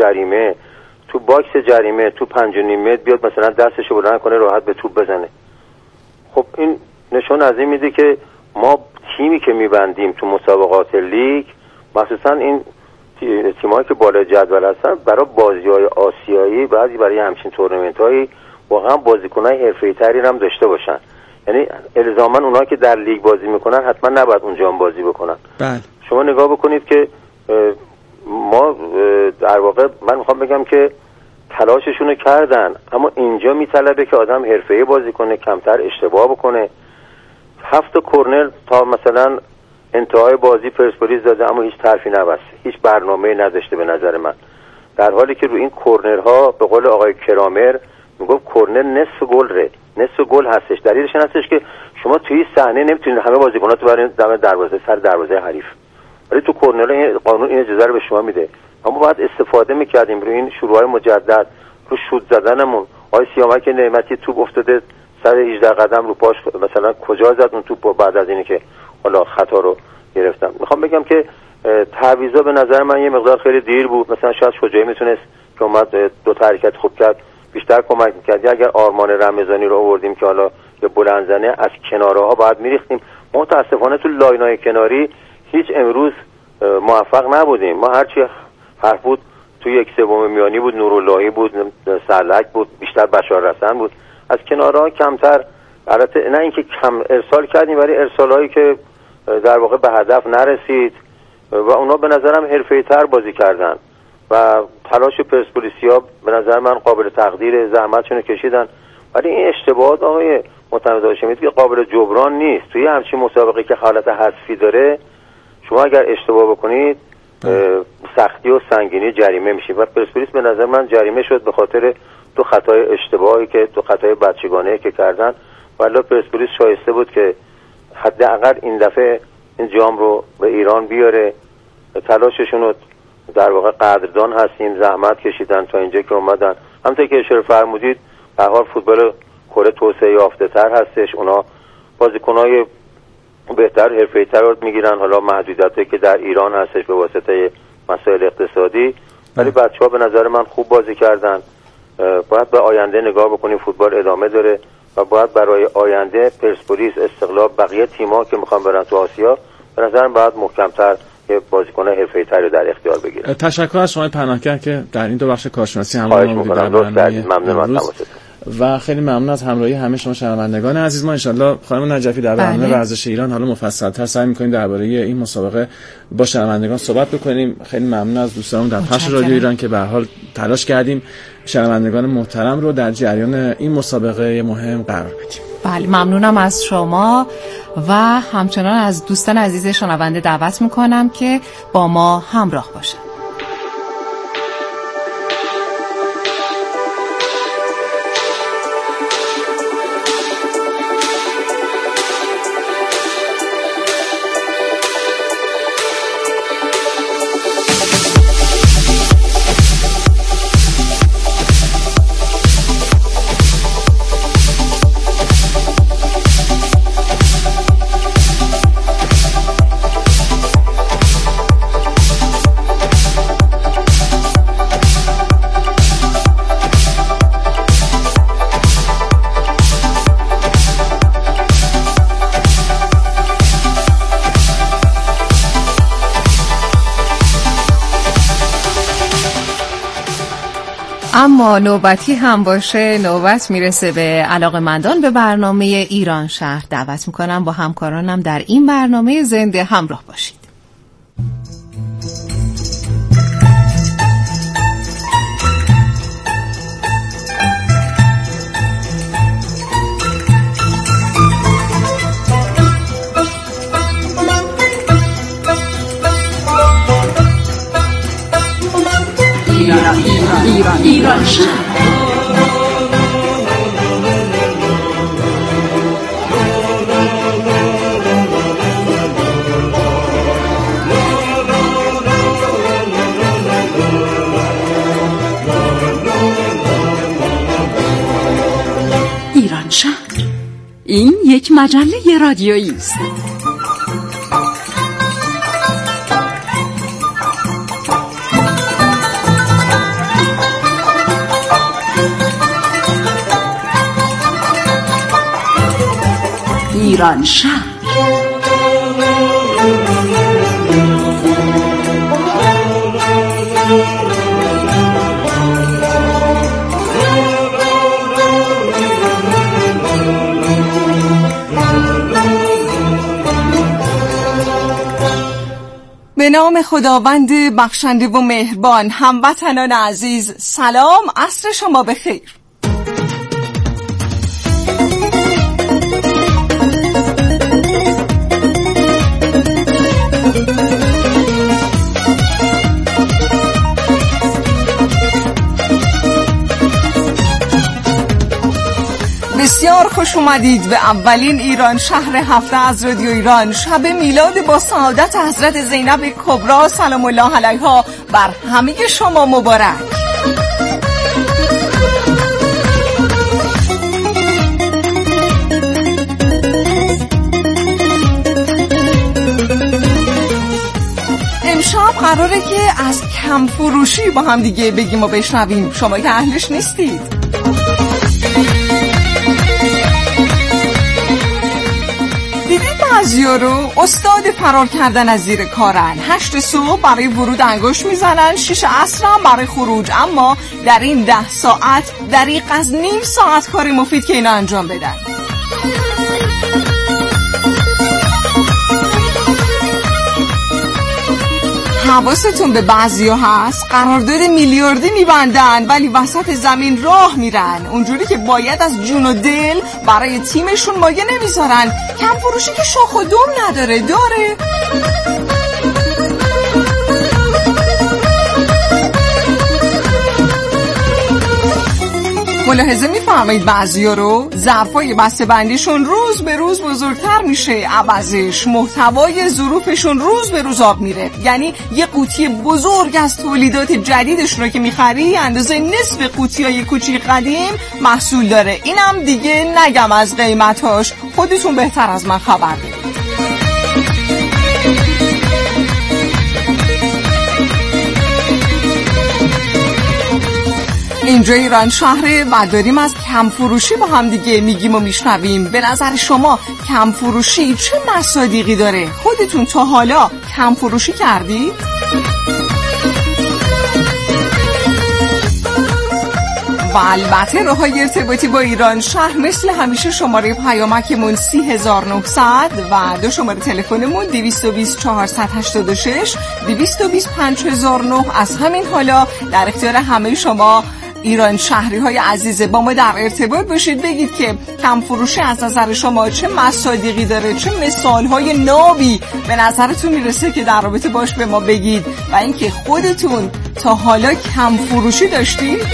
جریمه، تو باکس جریمه، تو 5.5 متر بیاد مثلا دستشو بلند کنه راحت به توپ بزنه. خب این نشون از این میده که ما تیمی که میبندیم تو مسابقات لیگ، مخصوصا این تیمایی که بالای جدول هستن، برای بازی‌های آسیایی بعضی برای همچین تورنمنت‌هایی واقعا بازیکن‌های حرفه‌ای‌تری هم داشته باشن. یعنی الزاما اونها که در لیگ بازی میکنن حتما نباید اونجا هم بازی بکنن. بله. شما نگاه بکنید که ما در واقع من میخوام بگم که تلاششون کردن، اما اینجا میطلبه که آدم حرفه‌ای بازی کنه، کمتر اشتباه بکنه. 7 کرنر تا مثلا انتهای بازی پرسپولیس داده اما هیچ طرفی نبسته، هیچ برنامه‌ای نداشته به نظر من، در حالی که رو این کرنرها به قول آقای کرامر میگفت کرنر نصف گل هستش. دلیلش این هستش که شما توی صحنه نمیتونید همه بازیکناتو برید دم دروازه سر دروازه حریف، ولی تو کرنر قانون این اجازه رو به شما میده. اما باید استفاده میکردیم روی این شروع‌های مجدد، رو شوت زدنمون. آقای سیامک نعمتی توپ افتاده سر 18 قدم رو پاش، مثلا کجا زد اون توپ بعد از اینی که حالا خطا رو گرفتم. میخوام بگم که تعویضا به نظر من یه مقدار خیلی دیر بود. مثلا شاید شجاعی میتونست که اومد 2 تا حرکت خوب کرد بیشتر کمک میکرد. اگر آرمان رمضانی رو آوردیم که حالا یه بلندزنه از کنارها باید میریختیم. متاسفانه تو لاینای کناری هیچ امروز موفق نبودیم. ما هرچی حرف بود تو 1/3 میانی بود، نوراللهی بود، سلک بود، بیشتر بشار رسن بود. از کنارها کمتر، البته نه اینکه کم ارسال کردیم ولی ارسالایی که در واقع به هدف نرسید و اونا به نظرم حرفه‌ای‌تر بازی کردن و تلاش پرسپولیسیا به نظر من قابل تقدیر، زحمتشون کشیدن. ولی این اشتباهات آقای معتمد هاشمی که قابل جبران نیست. توی همچین مسابقه که حالت حذفی داره، شما اگر اشتباه بکنید سختی و سنگینی جریمه میشید و پرسپولیس به نظر من جریمه شد به خاطر 2 خطای اشتباهی که 2 خطای بچگانه که کردن. ولی پرسپولیس شایسته بود که حداقل این دفعه این جام رو به ایران بیاره. تلاششون رو در واقع قدردان هستیم، زحمت کشیدن تا اینجا که اومدن. همونطور که اشاره فرمودید به هر حال فوتبال کره توسعه یافته‌تر هستش، اونا بازیکن‌های بهتر حرفه‌ای‌تر رو میگیرن، حالا محدودیتی که در ایران هستش به واسطه مسائل اقتصادی، ولی بچه‌ها به نظر من خوب بازی کردن. باید به آینده نگاه بکنیم، فوتبال ادامه داره و باید برای آینده پرسپولیس، استقلال، بقیه تیم‌ها که میخوان برن تو آسیا به نظر من باید محکم‌تر بازیکن حرفه‌ای‌تر در اختیار بگیرن. تشکر از شما پناهگر که در این 2 بخش کارشناسی همراه ما بودید در برنامه و خیلی ممنون از همراهی همه شما شنوندگان عزیز. ما ان شاءالله خانم نجفی در برنامه ورزش ایران حالا مفصل‌تر سعی می‌کنیم درباره این مسابقه با شنوندگان صحبت بکنیم. خیلی ممنون از دوستانم در پخش رادیو ایران که به هر حال تلاش کردیم شنوندگان محترم رو در جریان این مسابقه مهم قرار بدیم. بله، ممنونم از شما و همچنان از دوستان عزیز شنونده دعوت می‌کنم که با ما همراه باشن. اما نوبتی هم باشه، نوبت میرسه به علاقه‌مندان به برنامه ایران شهر. دعوت میکنم با همکارانم در این برنامه زنده همراه باشید. ایران شهر. ایران شهر، این یک مجله رادیویی است. ایران شهر. به نام خداوند بخشنده و مهربان. هموطنان عزیز سلام، عصر شما بخیر. بسیار خوش اومدید به اولین ایران شهر هفته از رادیو ایران. شب میلاد با سعادت حضرت زینب کبری سلام الله علیها بر همه شما مبارک. امشب قراره که از کم فروشی با هم دیگه بگیم و بشنویم. شما که اهلش نیستید. بعضیا رو استاد فرار کردن از زیر کارن. 8 صبح برای ورود انگشت میزنن، 6 عصر هم برای خروج، اما در این 10 ساعت دریغ از نیم ساعت کار مفید که اینا انجام بدن. حواستون به بعضیا هست قرارداد میلیاردی میبندن ولی وسط زمین راه میرن، اونجوری که باید از جون و دل برای تیمشون مایه نمیذارن. کم فروشی که شاخ و دم نداره، داره. ملاحظه میفهمید بعضیا رو؟ ظرفای بسته بندیشون روز به روز بزرگتر میشه، عوضش محتوای ظروفشون روز به روز آب میره. یعنی یه قوطی بزرگ از تولیدات جدیدشون رو که میخری اندازه نصف قوطیای کوچیک قدیم محصول داره. اینم دیگه نگم از قیمتاش، خودتون بهتر از من خبر دارید. اینجا ایران شهره و داریم از کم فروشی با هم دیگه میگیم و میشنویم. به نظر شما کم فروشی چه مصادیقی داره؟ خودتون تا حالا کم فروشی کردید؟ و البته راه‌های ارتباطی با ایران شهر مثل همیشه شماره پیامکمون 30900 و 2 شماره تلفنمون 220 486 220 5009. از همین حالا در اختیار همه شما ایران شهری های عزیز با ما در ارتباط باشید. بگید که کم فروشی از نظر شما چه مصادیقی داره، چه مثال های نابی به نظرتون میرسه که در رابطه باش به ما بگید و اینکه خودتون تا حالا کم فروشی داشتید.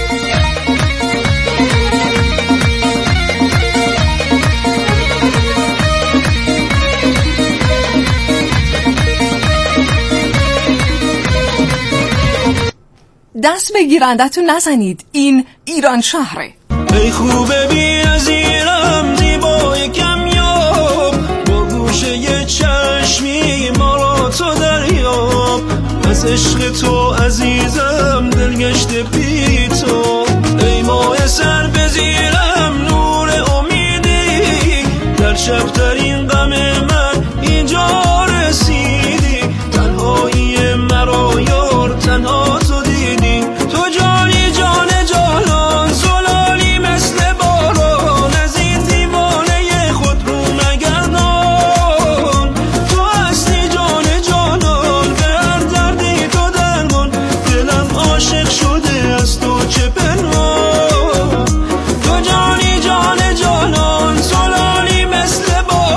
دست به گیرندتون نزنید، این ایران شهره. ای خوبه بی نظیرم زیبای کمیاب، با گوشه یه چشمی ما را تو دریاب، از عشق تو عزیزم دلگشته بی تو. ای ماه سر بزیرم نور امیدی، در شبترین غم من اینجا رسیدی. تنهایی مرا یار تنها تو دیدی، تو جانی جان جانان زلالی مثل باران، از این دیوانه خود رو نگردان. تو هستی جان جانان، به هر دردی تو درمان، دلم عاشق شده از تو چه پنهان. تو جانی جان جانان زلالی مثل باران.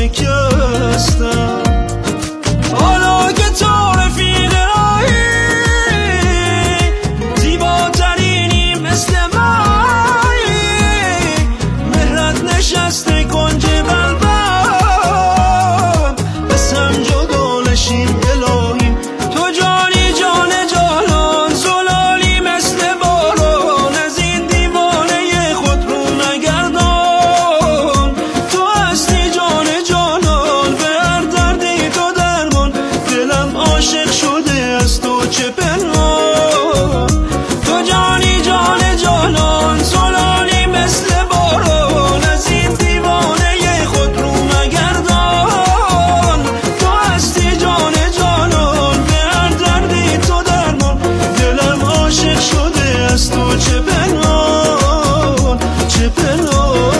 شکستم. حالا که تو رفیق راهی زیباترینی مثل مایی، مهرت نشسته کنج قلبم، بس هم جدا نشیم الهی. تو جانی جان جانان، زلالی مثل باران، از این دیوانه خود رو نگردان. تو هستی جان جانان، به هر دردی تو درمان، دلم عاشق شده از تو چه پنهان. تو جانی جان جانان، زلالی مثل باران، از این دیوانه خود رو نگردان. تو هستی جان جانان، به هر دردی تو درمان، دلم عاشق شده از تو چه پنهان، چه پنهان.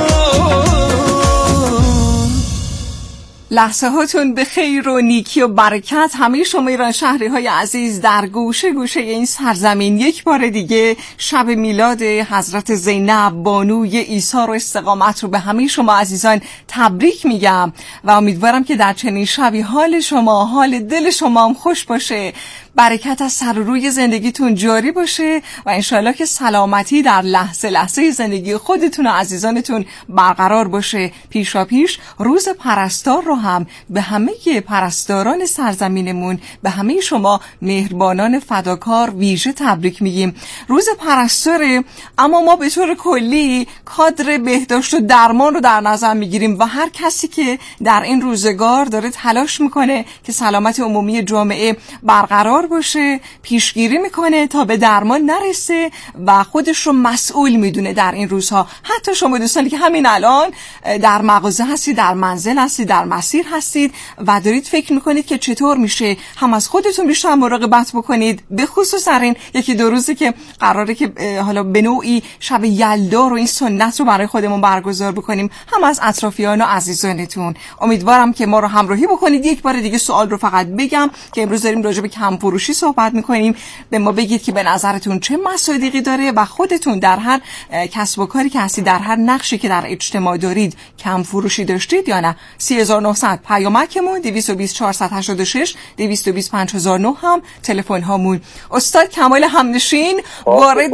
لحظه هاتون به خیر و نیکی و برکت همه شما ایران شهری های عزیز در گوشه گوشه این سرزمین. یک بار دیگه شب میلاد حضرت زینب بانوی ایثار و استقامت رو به همه شما عزیزان تبریک میگم و امیدوارم که در چنین شبی حال شما، حال دل شما هم خوش باشه، برکت از سر و روی زندگیتون جاری باشه و انشالله که سلامتی در لحظه لحظه زندگی خودتون و عزیزانتون برقرار باشه. پیشا پیش روز پرستار رو هم به همه پرستاران سرزمینمون، به همه شما مهربانان فداکار ویژه تبریک میگیم. روز پرستاره، اما ما به طور کلی کادر بهداشت و درمان رو در نظر میگیریم و هر کسی که در این روزگار داره تلاش میکنه که سلامت عمومی جامعه برقرار باشه پیشگیری میکنه تا به درمان نرسه و خودش رو مسئول میدونه در این روزها. حتی شما دوستانی که همین الان در مغازه هستید، در منزل هستید، در مسیر هستید و دارید فکر میکنید که چطور میشه هم از خودتون بیشتر مراقبت بکنید، به خصوص در این یکی دو روزی که قراره که حالا به نوعی شب یلدا رو این سنت رو برای خودمون برگزار بکنیم، هم از اطرافیان و عزیزانتون. امیدوارم که ما رو همراهی بکنید. یک بار دیگه سوال رو فقط بگم که امروز داریم راجع به کم فروشی صحبت میکنیم. به ما بگید که به نظرتون چه مصادیقی داره و خودتون در هر کسب و کاری که هستید، در هر نقشی که در اجتماع دارید کم فروشی داشتید یا نه. 3900 پیامکمون 220 486 220 5009 هم تلفن هامون. استاد کمال همنشین وارد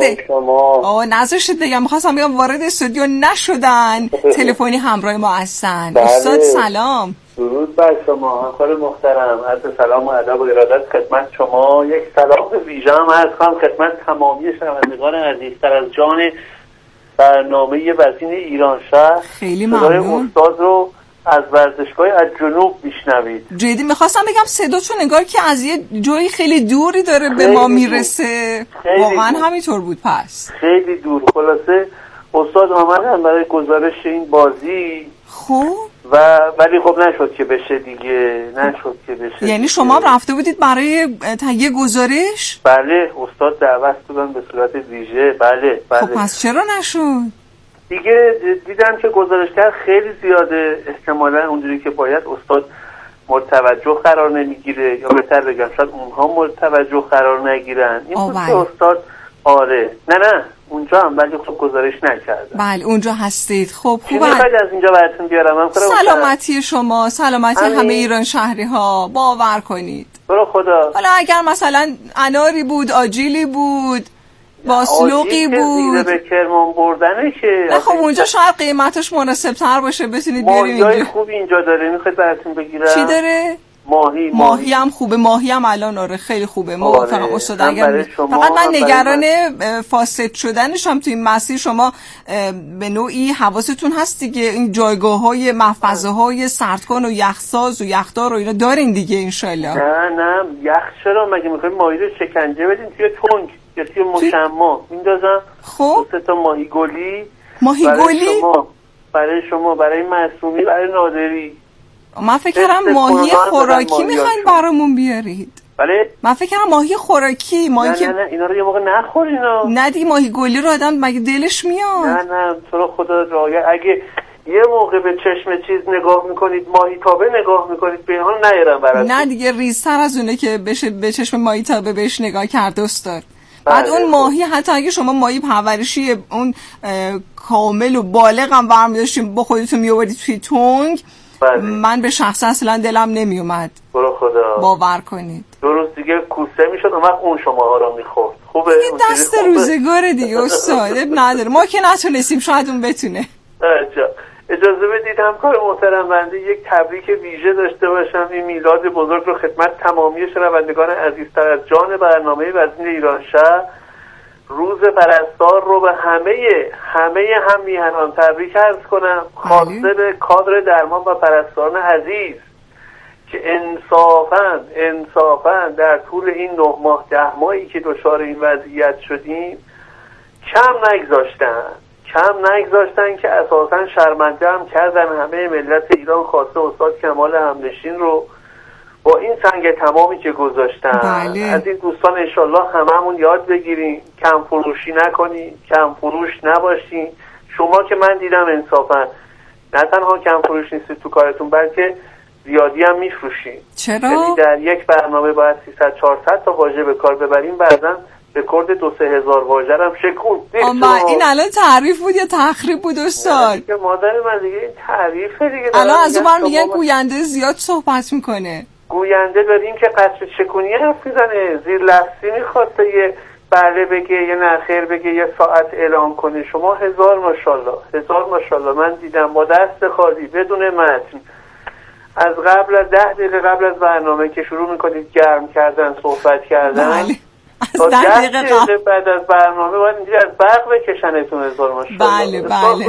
نذاشتید بگم، می‌خواستم بگم وارد استودیو نشدن، تلفنی همراه ما هستن. استاد سلام. درود بر شما همکار محترم، عرض سلام و ادب و ارادت خدمت شما. یک سلام ویژه هم عرض کنم خدمت تمامی شنوندگان عزیزتر از جان برنامه وزین ایران شهر. خیلی ممنون. استاد رو از ورزشگاه از جنوب میشنوید. جدی میخواستم بگم صداتون انگار که از یه جایی خیلی دوری داره به ما میرسه. واقعا همینطور بود. پس خیلی دور. خلاصه استاد آمدن برای گزارش این بازی. خب ولی خب نشد که بشه دیگه، نشد که بشه. یعنی شما هم رفته بودید برای تهیه گزارش؟ بله، استاد دعوت دادن به صورت ویژه. بله. خب پس چرا نشد؟ دیگه دیدم که گزارشگر خیلی زیاده، احتمالاً اونجوری که باید استاد مورد توجه قرار نمیگیره، یا بهتر بگم شاید اونها مورد توجه قرار نگیرن. این بود که استاد نه اونجا هم ولی خب گزارش نکردم. بله اونجا هستید. خب خوبه. میخواید از اینجا براتون بیارم؟ سلامتی شما، سلامتی همه ایران شهری ها، باور کنید. برو خدا. حالا اگر مثلا اناری بود، آجیلی بود، باسلوقی بود، به کرمان بردنه که نه خب اونجا شاید قیمتش مناسب تر باشه، بتونید بیارین. ماهی خوبی اینجا داره، میخواید براتون بگیرم؟ چی داره؟ ماهی هم خوبه. ماهی هم الان آره خیلی خوبه. موافقم استاد. فقط من نگران فاسد شدنش هم توی این مسیر. شما به نوعی حواستون هست دیگه این جایگاه‌های محفظه‌های سردکن و یخساز و یخدار و اینا دارین دیگه انشالله. نه یخ چرا؟ مگه میخوایم ماهی رو شکنجه بدین توی تنگ یا توی مشما میندازم؟ خب 2 تا ماهی گلی برای شما، برای معصومی، برای نادری. من فکر کردم ماهی خوراکی میخواین برامون بیارید. بله من فکر کردم ماهی خوراکی. نه اینا رو یه موقع نخورین. نه دیگه ماهی گلی رو آدم مگه دلش میاد؟ نه تو رو خدا رعایت. اگه یه موقع به چشم چیز نگاه میکنید، ماهی تابه نگاه میکنید، پنهان نیارم براتون. نه دیگه ریزتر از اونه که بشه به چشم ماهی تابه بهش نگاه کرد استاد. بعد اون ماهی حتی اگه شما ماهی پرورشی اون کامل و بالغ هم برمی داشتیم با خودتون میآوردید توی تنگ، من به شخص اصلا دلم نمی اومد. برو خدا باور کنید 2 روز دیگه کوسه میشد اون شماها رو میخورد. خوبه دست روزگار دیگه استاد نداره، ما که نتونستیم شاید اون بتونه. اجازه بدید همکار محترم بنده یک تبریک ویژه داشته باشم. این میلاد بزرگ رو خدمت تمامی شنوندگان عزیزتر از جان برنامه وزین ایران شهر روز پرستار رو به همه هم میهنان تبریک عرض کنم، خاصه به کادر درمان و پرستاران عزیز که انصافاً در طول این 9 ماه 10 ماهی که دچار این وضعیت شدیم کم نگذاشتن که اساساً شرمنده هم کردن همه ملت ایران، خاصه استاد کمال همنشین رو با این سنگ تمامی که گذاشتن. از این دوستان انشالله هممون یاد بگیریم، کم فروشی نکنیم، کم فروش نباشیم. شما که من دیدم انصافاً نه تنها کم فروش نیستید تو کارتون بلکه زیادی هم میفروشیم. چرا؟ یعنی در یک برنامه باید 300-400 تا واژه به کار ببریم، بعضا رکورد 2-3 هزار واژه هم شکوند. این الان تعریف بود یا تخریب بود استاد؟ که مادر من دیگه این تعریفه دیگه. الان از اون بر میگن گوینده زیاد صحبت میکنه. گوینده داریم که قطر چکونی حرف میزنه، زیر لفظی میخواسته یه بله بگه یه نخیر بگه یه ساعت اعلام کنه. شما 1000 ماشاءالله من دیدم با دست خالی بدون متن از قبل از 10 دقیقه قبل از برنامه که شروع میکنید گرم کردن صحبت کردن تا 10 دقیقه بعد از برنامه باید اینجوری از برق بکشنتون. 1000 ماشاءالله. بله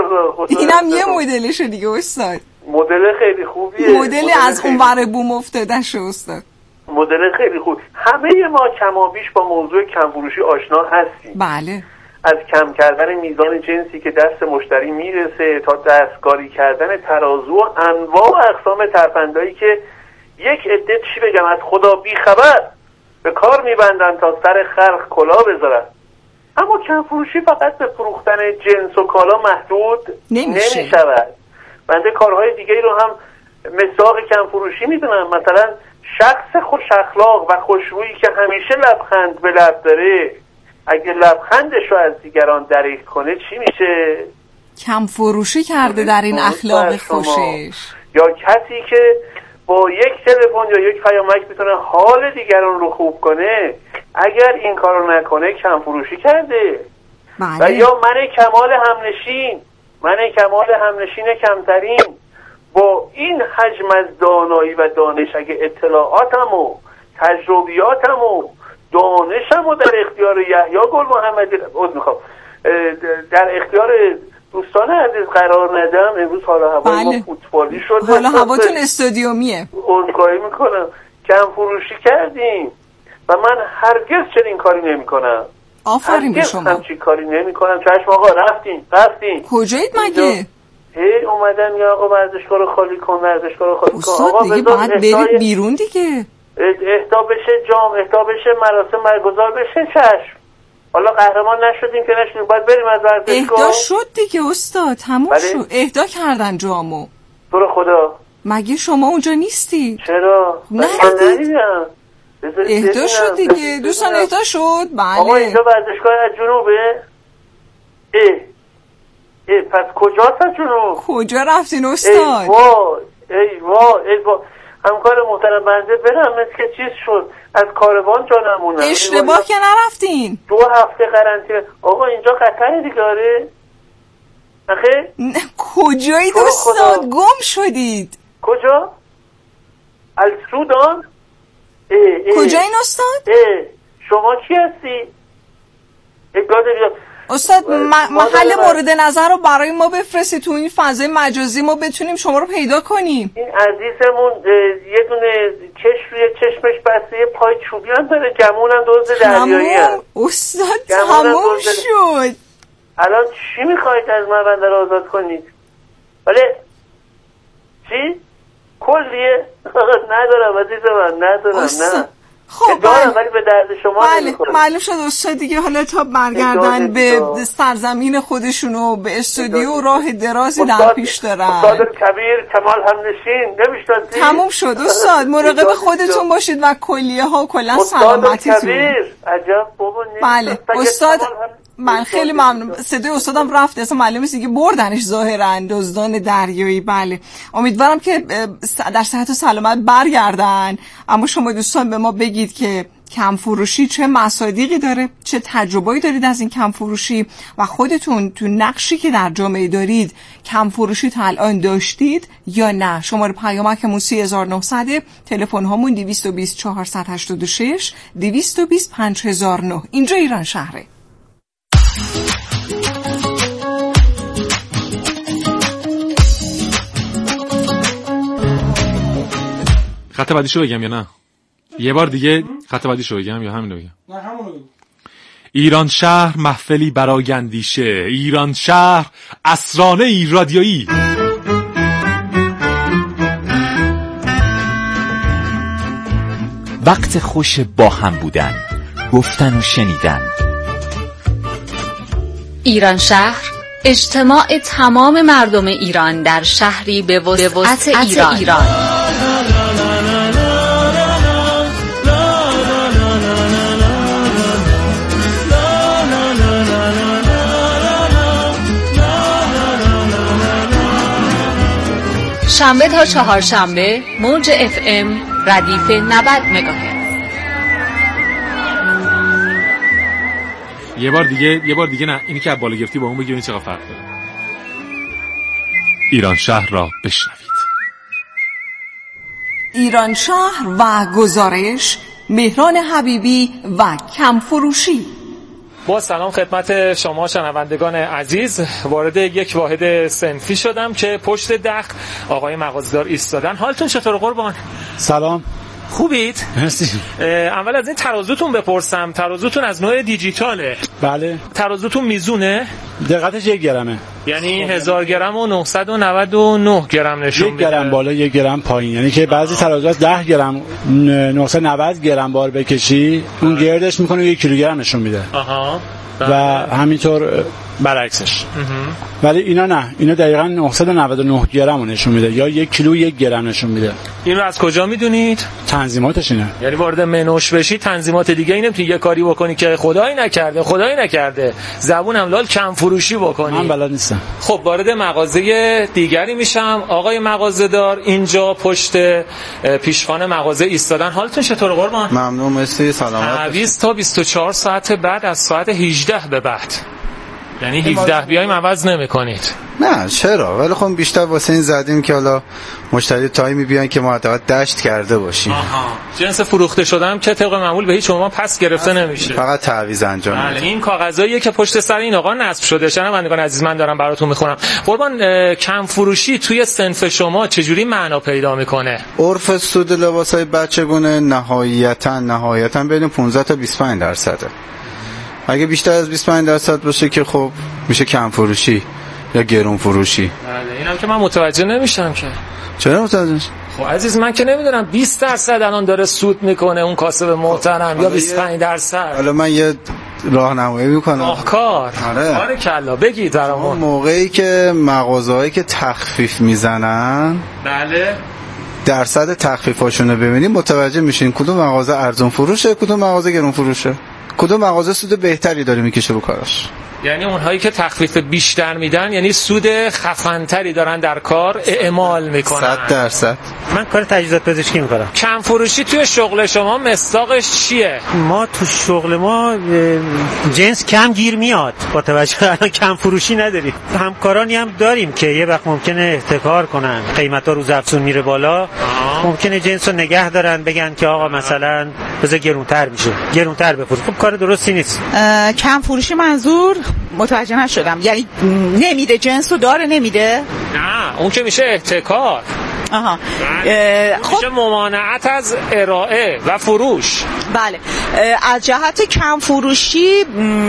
اینم یه مدلشه دیگه استاد. مدل خیلی خوبیه. مدل از اون ور بوم افتاده شه استاد. مدل خیلی خوب. همه ما کمابیش با موضوع کمفروشی آشنا هستیم. بله. از کم کردن میزان جنسی که دست مشتری میرسه تا دستکاری کردن ترازو و انواع و اقسام ترفندایی که یک عده چی بگم از خدا بیخبر به کار میبندن تا سر خلق کلا بذارن. اما کمفروشی فقط به فروختن جنس و کالا محدود نمیشود. بنده کارهای دیگری رو هم مثال کمفروشی میدونم. مثلا شخص خوش اخلاق و خوشرویی که همیشه لبخند به لب داره اگه لبخندش رو از دیگران دریغ کنه چی میشه؟ کمفروشی کرده در این اخلاق خوشش. یا کسی که با یک تلفن یا یک پیامک میتونه حال دیگران رو خوب کنه اگر این کارو نکنه کمفروشی کرده. بله. و یا من کمال همنشین کمترین با این حجم از دانایی و دانش اگه اطلاعاتم و تجربیاتم و دانشم و در اختیار یحیی گل محمدی در اختیار دوستان عزیز قرار ندم، امروز حالا هوای ما فوتبالی شده، حالا هواتون استادیومیه، عذرخواهی میکنم، کم فروشی کردیم و من هرگز چنین کاری نمی کنم. آفرین به شما. همچین کاری نمی کنم. چشم آقا رفتیم کجایید مگه؟ اومدم یا آقا ورزشگاه رو خالی کن. استاد دیگه باید برید بیرون دیگه. اهدا بشه جام، اهدا بشه مراسم برگزار بشه. چشم حالا قهرمان نشدیم که نشدیم باید بریم از ورزشگاه. اهدا شد دیگه استاد، تموم شد. اهدا کردن جامو. تو رو خدا مگه شما اونجا نیستی؟ چرا؟ ندیدید؟ اهدا شد دیگه دوستان، اهدا شد. بله آقا اینجا ورزشگاه از جنوبه. پس کجاست از جنوب؟ کجا رفتین استاد؟ ای وای همکار محترم بنده برم مثل که چیز شد از کاروان جا نمونم. اشتباه که نرفتین. 2 هفته قرنطینه. آقا اینجا قطر دیگه. آره آخه کجایید استاد؟ گم شدید. کجا؟ السودان. کجا این استاد؟ شما کی هستی؟ استاد محل مورد نظر رو برای ما بفرستی تو این فضای مجازی ما بتونیم شما رو پیدا کنیم. این عزیزمون یه دونه کش روی چشمش بسته، یه پای چوبی هم داره، گمون هم دزد دریایی هم. استاد تموم شد. الان چی میخواید از من بنده رو آزاد کنید؟ ولی چی؟ کلیه؟ ندارم عزیز من، ندارم. نه خب دارم ولی به درد شما نمیخوره. معلوم شد استاد دیگه. حالا تا برگردن به سرزمین خودشون و به استودیو راه درازی در پیش دارن. استاد کبیر کمال همنشین نمیشناسی؟ تموم شد استاد. مراقب خودتون باشید و کلیه ها کلا سلامتیتون. استاد کبیر عجب بابا. بله استاد من خیلی ممنون. صدای استادم رفت، اصلا معلومه که بردنش ظاهرا دزدان دریایی. بله امیدوارم که در صحت و سلامت برگردن. اما شما دوستان به ما بگید که کم فروشی چه مصادیقی داره، چه تجربه‌ای دارید از این کم فروشی و خودتون تو نقشی که در جامعه دارید کم فروشی تا الان داشتید یا نه. شماره پیامکمون 3900، تلفن هامون 220 486 220 5009. اینجا ایران شهره. خط بعدیشو بگم یا نه؟ یه بار دیگه خط بعدیشو بگم یا همینو بگم؟ نه همونو بگم. ایران شهر محفلی برای اندیشه، ایران شهر اسرانه ای رادیویی. وقت خوش با هم بودن، گفتن و شنیدن. ایران شهر اجتماع تمام مردم ایران در شهری به وسعت ایران. شنبه تا چهارشنبه موج FM ردیف 90 مگاهرتز. یه بار دیگه نه، اینی که از بالا گرفتی با اون بگی چقدر فرق داره. ایران شهر را بشنوید. ایران شهر و گزارش مهران حبیبی و کم فروشی. با سلام خدمت شما شنوندگان عزیز. وارد یک واحد صنفی شدم که پشت دخل آقای مغازه‌دار ایستادن. حالتون چطور قربان؟ سلام. خوبید؟ مرسی. اول از این ترازوتون بپرسم، ترازوتون از نوع دیجیتاله؟ بله. ترازوتون میزونه؟ دقتش 1 گرمه. یعنی 1000 گرم و 999 گرم نشون میده. 1 گرم بالا 1 گرم پایین. یعنی که بعضی ترازوها 10 گرم 990 گرم بار بکشی اون گردش میکنه 1 کیلوگرم نشون میده. آها. و همینطور برعکسش. ولی اینا نه، اینا دقیقاً 999 گرم نشون میده یا 1 کیلو 1 گرم نشون میده. این رو از کجا میدونید؟ تنظیماتش اینه. یعنی وارد منوش بشی تنظیمات دیگه اینه نمیتونی یه کاری بکنی که خدایی نکرده زبونم لال کم فروشی بکنی. من بلد نیستم. خب وارد مغازه دیگری میشم. آقای مغازه‌دار اینجا پشت پیشخوان مغازه ایستادن. حالتون چطور قربان؟ ممنون، مرسی، سلامت. 20 تا 24 ساعت بعد از ساعت 18 به بعد. یعنی 17 بیایم عوض نمی‌کنید؟ نه چرا، ولی خب بیشتر واسه این زدیم که حالا مشتری تایمی بیان که ما حداقل دشت کرده باشیم. جنس فروخته شدم که طبق معمول به هیچ عنوان پس گرفته نمیشه، فقط تعویض انجام میشه. بله، این کاغذاییه که پشت سر این آقا نصب شده. شنوندگان عزیز من دارم براتون میخونم. قربان، کم فروشی توی صنف شما چجوری معنا پیدا میکنه؟ عرف سود لباسای بچگونه نهایتا بین 15 تا 25%. اگه بیشتر از 25% باشه که خب میشه کم فروشی یا گرون فروشی. بله، اینم که من متوجه نمیشم که. چرا متوجه نمیشم؟ خب عزیز من که نمیدونم 20% الان داره سود میکنه اون کاسب محترم یا 25%. حالا من یه راهنمایی میکنم. راهکار. آره کلا بگید برامون. موقعی که مغازه‌هایی که تخفیف میزنن، بله، درصد تخفیفاشون رو ببینید متوجه میشین کدوم مغازه ارزون فروشه، کدوم مغازه گرون فروشه، کدوم مغازه سود بهتری داره میکشه رو کاراش. یعنی اونهایی که تخفیف بیشتر میدن یعنی سود خفن‌تری دارن در کار اعمال میکنن. 100%. من کار تجهیزات پزشکی میکنم. کم فروشی توی شغل شما مصداقش چیه؟ ما تو شغل ما جنس کم گیر میاد، با توجه الان کم فروشی نداریم. همکارانی هم داریم که یه وقت ممکنه احتکار کنن، قیمتا روز افزون میره بالا، ممکنه جنس رو نگه دارن بگن که آقا مثلا بذار گرونتر میشه، گرونتر بفروش. خب کار درستی نیست. کم فروشی منظور متوجه نشدم، یعنی نمیده جنس رو داره نمیده؟ نه اون که میشه احتکار. آها. خب میشه ممانعت از ارائه و فروش. بله، از جهت کم فروشی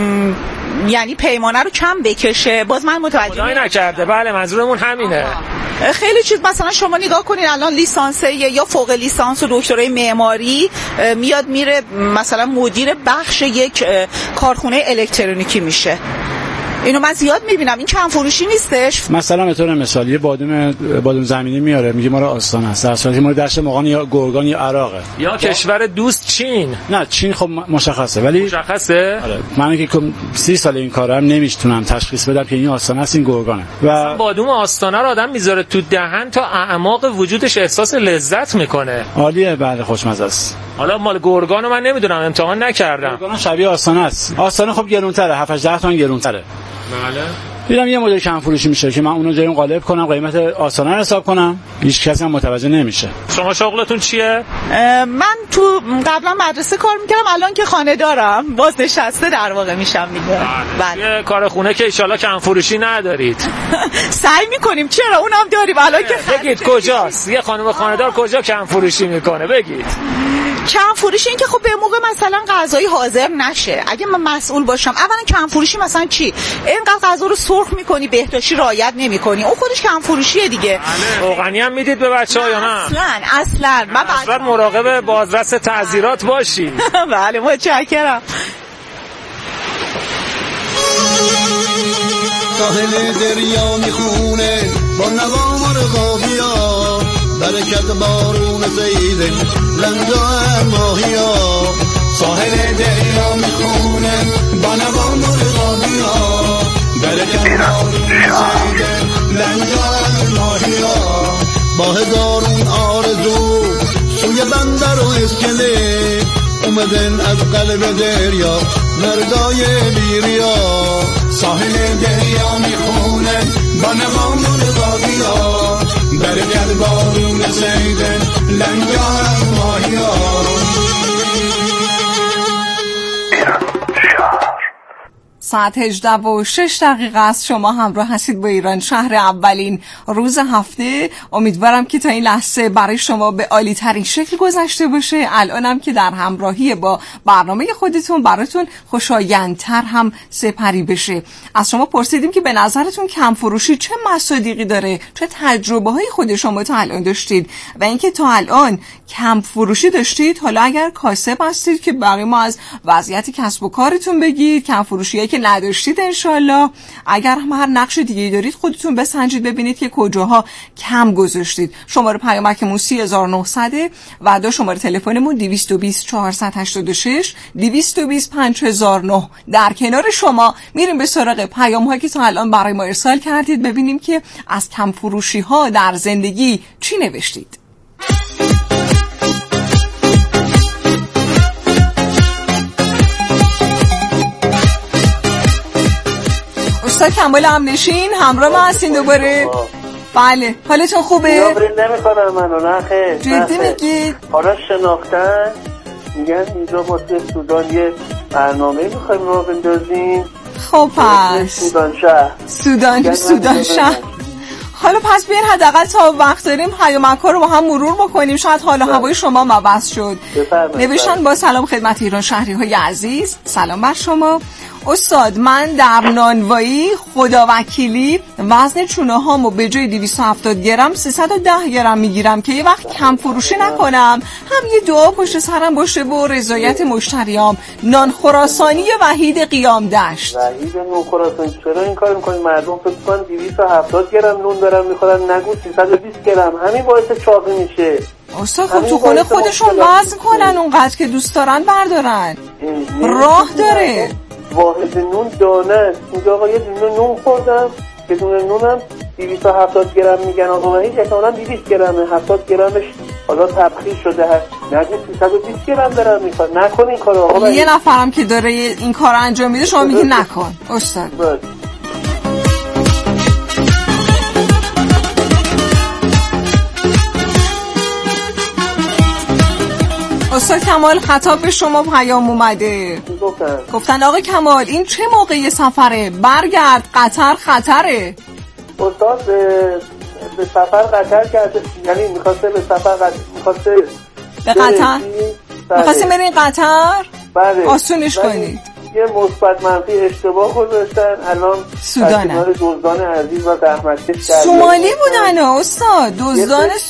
یعنی پیمانه رو کم بکشه. باز من متوجه نکرده. بله منظورمون همینه. خیلی چیز، مثلا شما نگاه کنین الان لیسانسه یا فوق لیسانس و دکترای معماری میاد میره مثلا مدیر بخش یک کارخونه الکترونیکی میشه. اینو من زیاد میبینم. این کم فروشی نیستش؟ مثلا به طور مثال یه بادام زمینی میاره میگه ما رو آستانه است، در صورتی ما رو دشت مغان یا گرگان یا عراقه یا کشور دوست چین. نه چین خب مشخصه، ولی مشخصه. آره من که 30 سال این کارم نمیتونم تشخیص بدم که این آستانه است این گرگانه. و بادام آستانه رو آدم میذاره تو دهن تا اعماق وجودش احساس لذت میکنه. عالیه، بله خوشمزه است. حالا مال گرگانو من نمیدونم، امتحان نکردم. گرگان شبیه آستانه است. آستانه خب گرونتره، 7-10 تومن گرونتره. بله. دیدم یه مدل کم فروشی میشه که من اونو جای اون قالب کنم، قیمت آستانه رو حساب کنم، هیچ کسی هم متوجه نمیشه. شما شغلتون چیه؟ من تو قبلا مدرسه کار میکردم، الان که خانه دارم بازنشسته در واقع میشم دیگه. بله. کار خونه که ان شاءالله کم فروشی ندارید. سعی میکنیم، چرا اونم داریم الان که بگید کجاست؟ یه خانم خانه‌دار کجا کم فروشی میکنه بگید. کم فروشی این که خب به موقع مثلا غذای حاضر نشه. اگه من مسئول باشم، اولا کم فروشی مثلا چی؟ اینقدر غذا رو سرخ میکنی، بهداشتی رعایت نمیکنی، اون خودش کم فروشیه دیگه. روغنی هم میدید به بچه‌ها یا نه؟ اصلا من باید مراقب بازرس تعزیرات باشی. بله متشکرم. ساحل دریا میخونه با نوا مرغابیا، برکت بارون زیده لنگا ماهیا. ساحل دریا میخونه با نوا مرغابیا، برکت بارون زیده لنگا ماهیا. با هزارون آرزو سوی بندر و اسکله، اومدن از قلب دریا مردای بیریا. ساحل دریا میخونه با نوا مرغابیا، برکت بارون زیدن لنگا ماهیا. ساعت 18:06 است. شما همراه هستید با ایران شهر، اولین روز هفته. امیدوارم که تا این لحظه برای شما به عالی ترین شکل گذشته باشه. الانم که در همراهی با برنامه خودتون براتون خوشایندتر هم سپری بشه. از شما پرسیدیم که به نظرتون کم فروشی چه مصادیقی داره، چه تجربه های خود شما تا الان داشتید و اینکه تا الان کم فروشی داشتید. حالا اگر کاسب هستید که برای ما از وضعیت کسب و کارتون بگید، کم فروشی که نداشتید انشالله. اگر هم هر نقش دیگه دارید خودتون بسنجید ببینید که کجاها کم گذاشتید. شماره پیامکمون 3900 و دو شماره تلفنمون 220 486 220 5009. در کنار شما میریم به سراغ پیام‌هایی که تا الان برای ما ارسال کردید، ببینیم که از کم فروشی ها در زندگی چی نوشتید. استاد کمال امنشین همراه ما هستین دوباره. بله حالتون خوبه؟ نمی‌کنم منو نه خیر. جدی میگید؟ حالا شناختن میگن اینجا ما توی سودان یه برنامه میخوایم رو بندازیم. خب پس سودان شهر. حالا پس بیاین حداقل تا وقت داریم پیامک‌ها رو با هم مرور بکنیم، شاید حال و هوای شما مبحث شد. نوشتن با سلام خدمت ایران شهری‌های عزیز، سلام بر شما. استاد من در نانوایی خداوکیلی وزن چونه هامو به جای 270 گرم 310 گرم میگیرم که یه وقت کم فروشی نکنم، هم یه دعا پشت سرم باشه و رضایت مشتریام. نان خراسانی وحید قیام دشت. وحید نان خراسانی چرا این کار میکنی؟ مردم فکر کنن 270 گرم نون دارن میخورن، نگو 320 گرم، همین باعث چاقی میشه. استاد خب تو خونه خودشون وزن کنن اونقدر که دوست دارن بردارن، راه داره. واحد نون دانه است. اینجا آقا یه دونه نون خوردم که دونه نونم 270 گرم میگن، آقا هیچ احتمالاً 200 گرمه، 70 گرمش حالا تبخیر شده هست، نگه 320 گرم دارم میخواد. نکن این کارو آقا. یه نفرم که داره این کار انجام میده شما میگی نکن استاد. استاد کمال خطاب به شما پیام اومده. گفتن آقا کمال این چه موقعی سفره؟ برگرد، قطر خطره. استاد به سفر قطر کرده، یعنی میخواسته به سفر میخواسته به قطر؟ میخواستیم برین قطر؟ بله. آسونش کنید. یه مثبت منفی اشتباه گذاشتن، الان سودانه. دزدان عزیز و زحمتکش سومالی بودن استاد، دزدان